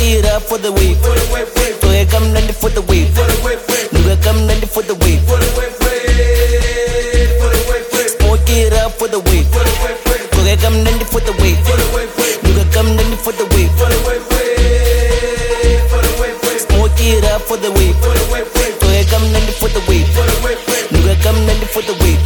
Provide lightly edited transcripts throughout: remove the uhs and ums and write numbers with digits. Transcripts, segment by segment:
it up for the wave. So I come ready for the wave. Nigga come ready for the wave. Smoke it up for the wave. So I come ready for the wave. Nigga come ready for the wave. Smoke it up for the wave. So I come ready for the wave. Nigga come ready for the wave.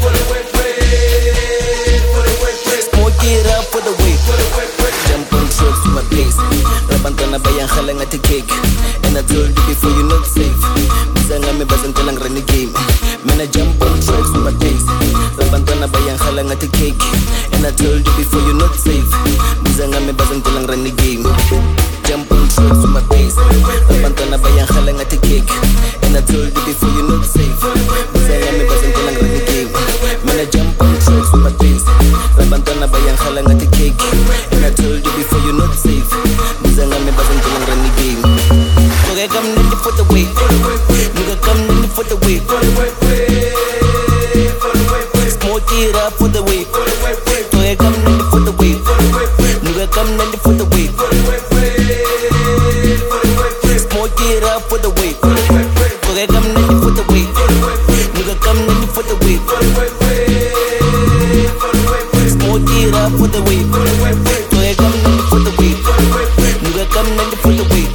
Smoke it up for the wave. Jump on trucks to my place. Rabantana bayang halang at the cake. And I told you before you're not safe. Bisanga me basantalang run the game. Man I jump on trucks to my place. Rabantana bayang halang at the cake. And I told you before you're not safe. Bisanga me basantalang run the game. Jump on trucks to my place. Rabantana bayang halang at the cake. And I told you before you're not safe. Bisanga me basantalang run the game. Man I jump on trucks to my place. Rabantana bayang halang at the cake. And I told you before you're not safe. Bisanga me basantalang run the game. Nigga come ready for the wave. Nigga come ready for the wave. Smoke it up for the wave. Nigga come ready for the wave. Nigga come ready for the wave. Smoke it up for the wave. Nigga come ready for the wave. Nigga come ready for the wave. Smoke it up for the wave. Nigga come ready for the wave. Nigga come ready for the wave.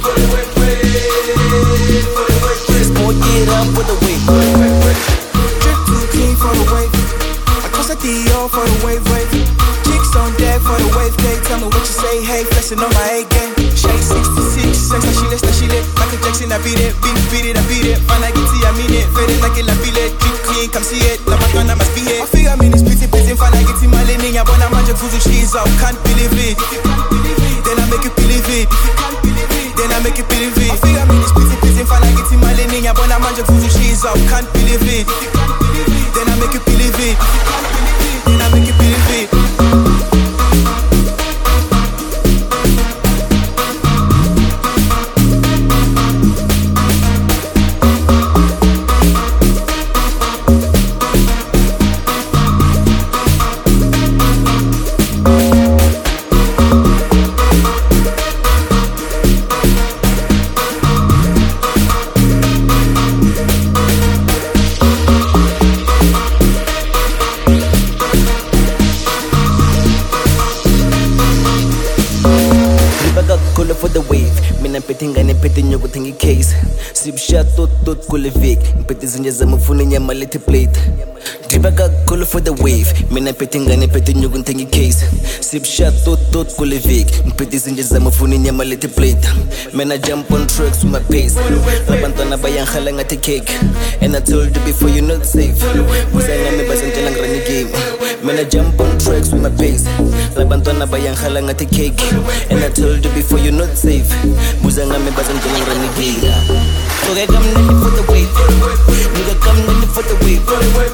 Smoke it up for the wave. Drip too clean for the wave. I cost a D.O. for the wave. Chicks on deck for the wave day. Tell me what you say, hey, flexing on my A game. Shade 66, sex that she lit. Michael Jackson, I beat it, I beat it. Fine, I get it, I mean it. Faded like a la file. Drip clean, come see it. La Madonna must be here. I feel I'm in this busy. Fine, I get it, my leaning. I wanna manage to she's out. Can't believe it. If you can't believe it, then I make you believe it. If you can't believe it, then I make you believe it. I feel I'm in this busy. Fine, I get it, my leaning. I wanna manage to she's out. Can't believe it. If you can't believe it, then I make you believe it. If you can't believe it, then I make you believe it. For the wave, mina mpete ngane mpete nyoko thengi case. Sibsha tot kule vik, mpete zinja za mfuni nyama leti plate. Dribaga kule for the wave, mina mpete ngane mpete nyoko thengi case. Sibsha tot kule vik, mpete zinja za mfuni nyama leti plate. Man I jump on trucks with my pace. Rabantana bayang halang at the cake. And I told you before you're not safe. Bisanga me basantalang run the game. Man I jump on trucks with my pace. Rabantana bayang halang at the cake. And I told you before you're not safe. Buzanga me basantalang run the game. So I come ready for the wave. Nigga come ready for the wave.